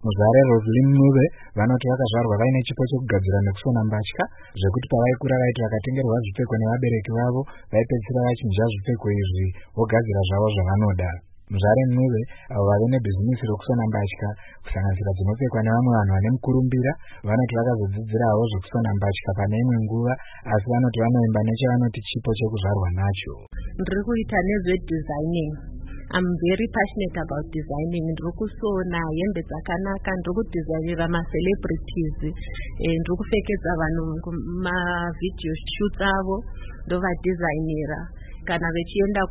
Muzare Roslyn Mube vanoti vakazvarwa vaine chipo chekugadzira nekusona mbatya zvekuti pavaikura vaiti vakatengerwa zvipfeko nevabereki vavo vaipedzisira vachinja zvipfeko izvi vogadzira zvavo zvavanoda. Muzare Mube avo vave nebhizinisi rokusona mbatya kusanganisira dzinopfekwa nevamwe vanhu vane mukurumbira vanoti vakazodzidzirawo zvekusona mbatya pane imwe nguva, asi vanoti vanoimba nechavanoti chipo chekuzvarwa nacho. Ndiri kuita nezvedesigning. I'm very passionate about designing. Ndiri kusona hembe dzakanaka, ndiri kudesignira ma-celebrities, ndiri kupfekedza vanhu ma-video shoots avo ndovadesignira. Kana vechienda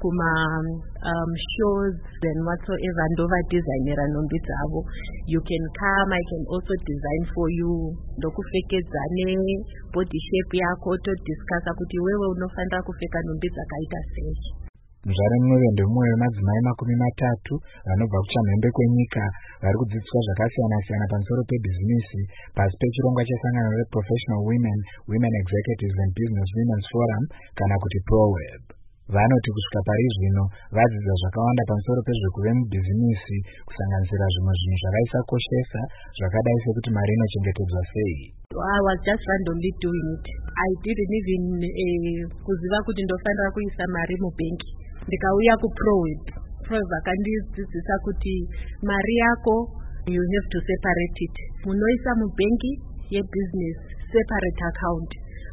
shows and whatsoever ndovadesignira nhumbi dzavo. You can come, I can also design for you. Ndokupfekedza body shape yako todiscussa kuti wewe unofanira kupfeka nhumbi dzakaita sei. Muzare Mube ndemumwe wemadzimai 30 vanobva kuchamhembe kwenyika vari kudzidziswa zvakasiyana-siyana pamusoro pebhizinisi pasi pechirongwa chesangano reProfessional Women Executives and Business Women's Forum kana kuti ProWeb. Vanoti kusvika pari zvino vadzidza zvakawanda pamusoro pezvekuve mubhizinisi kusanganisira zvimwe zvinhu zvavaisakoshesa zvakadai sekuti mari inochengetedzwa sei. I was just randomly doing it. I didn't even kuziva kuti ndofanira kuisa mari mubhengi. Ndikauya kuProWeb. ProWeb vakandidzidzisa kuti mari yako you have to separate it. Munoisa mubhengi yebusiness separate account.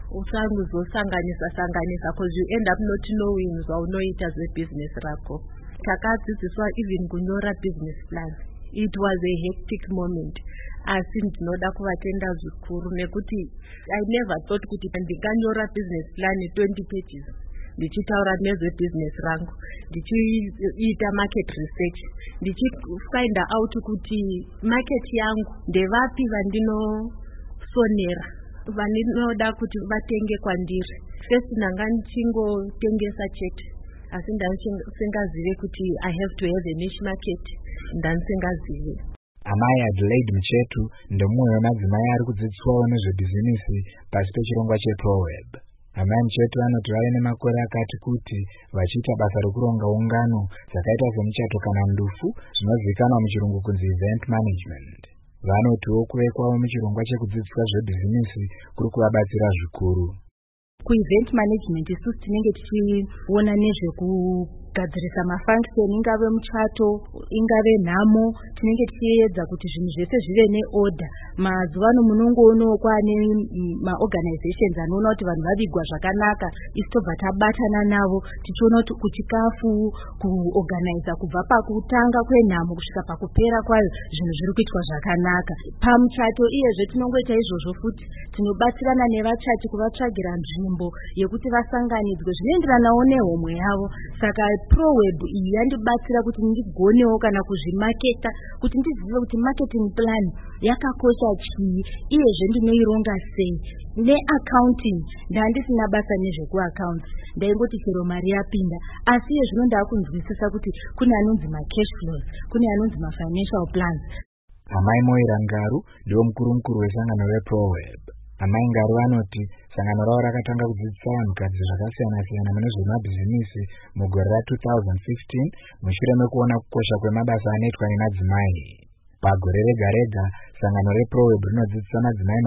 Usanganisa because you end up not knowing zvaunoita zvebusiness rako. Takadzidziswa even kunyora business plan. It was a hectic moment. Asi ndinoda kuvatenda zvikuru nekuti I never thought kuti ndinganyora business plan 20 pages. Ndichitaura nezvebusiness rangu, ndichiita market research, ndichifind out kuti market yangu ndevapi vandinosonera, vaninoda kuti vatenge kwandiri. First ndanga ndichingotengesa chete, asi ndandisingazive kuti I have to have a niche market, ndandisingazive. Amai Adelaide Muchetu ndemumwe wemadzimai ari kudzidziswawo nezvebhizinisi pasi pechirongwa cheProWeb. Amai Muchetu anoti vave nemakore akati kuti vachiita basa rokuronga ungano dzakaita semuchato kana ndufu zvinozivikanwa muchirungu kunzi event management. Vanotiwo kuve kwavo muchirongwa chekudzidziswa zvebhizinisi kuri kuvabatsira zvikuru. Ku-event management isusu tinenge tichiona nezvekugadzirisa mafunction, ingave muchato, ingave nhamo, tinenge tichiedza kuti zvinhu zvese zvive neorder. Mazuvano munongoonawo kwaane maorganizations anoona kuti vanhu vavigwa zvakanaka, isu tobva tabatana navo tichiona kuti kuchikafu, kuorganiza kubva pakutanga kwenhamo kusvika pakupera kwayo zvinhu zviri kuitwa zvakanaka. Pamuchato iyezve tinongoita izvozvo futi, tinobatsirana nevachati kuvatsvagira nzvimbo yekuti vasanganidzwe zvinoenderanawo nehomwe yavo. Saka ProWeb iyi yandibatsira kuti ndigonewo kana kuzvimaketa, kuti ndizive kuti marketing plan yakakosha chii, iyezve ndinoironga sei. Neaccounting ndandisina basa nezvekuaccounts, ndaingoti chero mari yapinda, asi iyezvino ndakunzwisisa kuti kune anonzi macash flows, kune anonzi mafinancial plans. Amai Moira Ngaru ndiwo mukuru wesangano reProWeb. Amai Ngaru vanoti sangano ravo rakatanga kudzidzisa vanhukadzi zvakasiyana-siyana mune zvemabhizinisi mugore ra2016 mushure mekuona kukosha kwemabasa anoitwa nemadzimai. Pagore rega-rega sangano reProWeb rinodzidzisa madzimai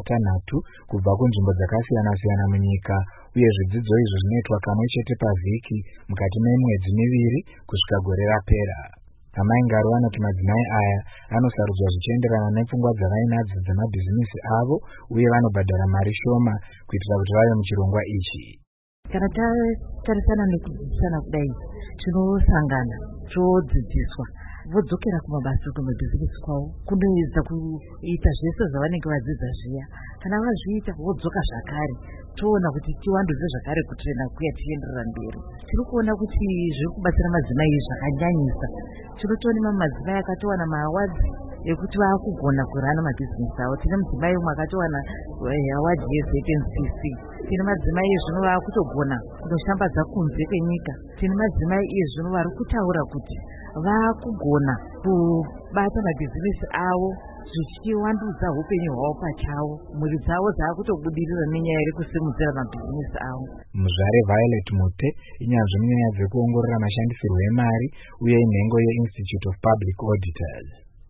60 kubva kunzvimbo dzakasiyana-siyana munyika, uye zvidzidzo izvi zvinoitwa kamwe chete pavhiki mukati memwedzi 2 kusvika gore rapera. Amai Ngaru vanoti madzimai aya anosarudzwa zvichienderana nepfungwa dzavainadzo dzemabhizinisi avo, uye vanobhadhara mari shoma kuitira kuti vave muchirongwa ichi. Kana tatarisana nekudzidzisana kudai, tinosangana todzidziswa vodzokera kumabasa kumabhizinisi kwavo kunoedza kuita zvese zvavanenge vadzidza zviya. Kana vazviita vodzoka zvakare, toona kuti tiwandudze zvakare kutrena kuya tichienderera mberi. Tiri kuona kuti zviri kubatsira madzimai zvakanyanyisa. Tinotoona madzimai akatowana maawadzi ekuti vaakugona kurana mabhizinesi avo. Tine mudzimai umwe akatowana awadzi yeZNCC. Tine madzimai zvino vaakutogona kundoshambadza kunze kwenyika. Tine madzimai zvino vari kutaura kuti vaakugona kubata mabhizinesi avo zvichiwandudza upenyu hwavo pachavo. Mhuri dzavo dzaakutobudirira nenyaya yekusimudzira mabhizinesi avo. Muzvare Violet Mute inyanzvi munyaya dzekuongorora mashandisirwo emari uye inhengo yeInstitute of Public Auditors.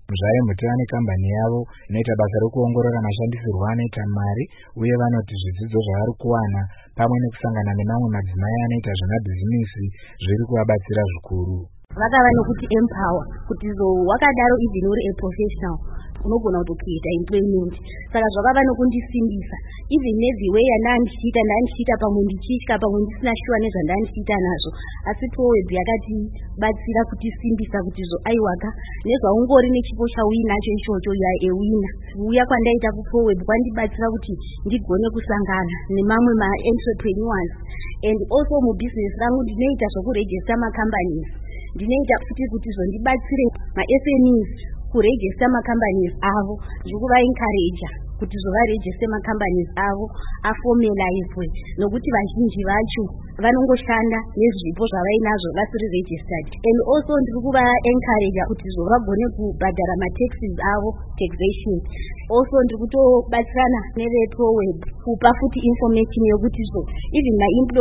Muzvare Mhuti vane kambani yavo inoita basa rekuongorora mashandisirwo anoita mari uye vanoti zvidzidzo zvavari kuwana pamwe nekusangana nemamwe madzimai anoita zvemabhizinisi zviri kuvabatsira zvikuru. Vakava nokuti empower kuti wakadaro even uri a professional unogona kutokuita employment. Saka zvakava nokundisimbisa even neziway yandandichiita pamwe ndichitya pamwe ndisina shuwa nezvandandichiita nazvo, asi Proweb yakatibatsira kutisimbisa kuti aiwaka nezvaungori nechipo chauyi nacho ichocho ya ewina. Kuuya kwandaita kuProweb kwandibatsira kuti ndigone kusangana nemamwe ma-entrepreneurs and also mubusiness rangu ndinoita zvokuregister ma-companies. Ndinoita futi kuti zvondibatsire ma-SMEs kuregister ma-companies avo, ndikuvaencourage kuti zvovaregister ma-companies avo aformalizwe, nokuti vazhinji vacho vanongoshanda nezvipo zvavainazvo vasiri registered. And also ndiri kuvaencourage kuti vagone kubhadhara ma-taxes avo, taxation. Also ndiri kutobatsirana neveProweb kupa futi information yokuti even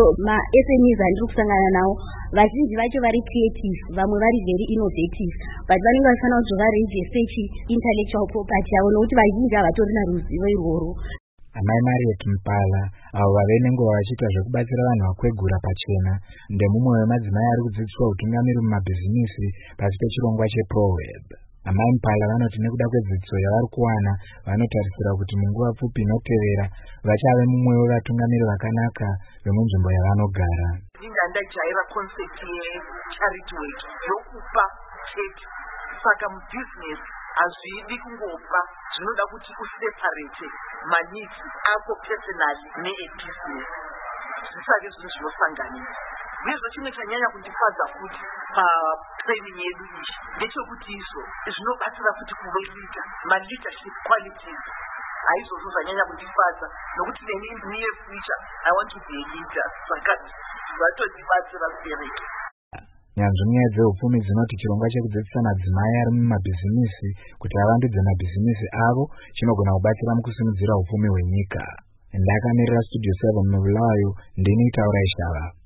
ma-SMEs andiri kusangana nawo vazhinji vacho vari creative, vamwe vari very innovative, but vanenge vafanira kuti varegister intellectual property yavo nokuti vazhinji havatorina ruzivo irworo. Amai Mariet Mpala avo vave nenguva vachiita zvekubatsira vanhu vakwegura pachena ndemumwe wemadzimai ari kudzidziswa utungamiri mumabhizinisi pasi pechirongwa cheProweb. Amai Mpala vanoti nekuda kwedzidziso yavari kuwana vanotarisira kuti munguva pfupi inotevera vachave mumwe wevatungamiri vakanaka vemunzvimbo yavanogara. Ndajaira concept ye-charity work yokupa chete. Saka mubusiness hazvidi kungopa, zvinoda kuti useparate manisi ako personally ne-business zvisave zvinhu zvinosanganisa. Nezvo chimwe chanyanya kundifadza futi patraining yedu iyi ndechekuti izvo zvinobatsira futi kuvelita ma-leadership qualities. Haizvozvo zvanyanya kundifadza nokuti near future I want to be a leader. Saka zvatodibatsira kubereka. Nyanzvi nyaya dzeupfumi dzinoti chirongwa chekudzidzisa madzimai ari mumabhizinisi kuti avandudze mabhizinisi avo chinogona kubatsira mukusimudzira upfumi hwenyika. Ndakamirira Studio 7 muBulawayo, ndini Taurai Shava.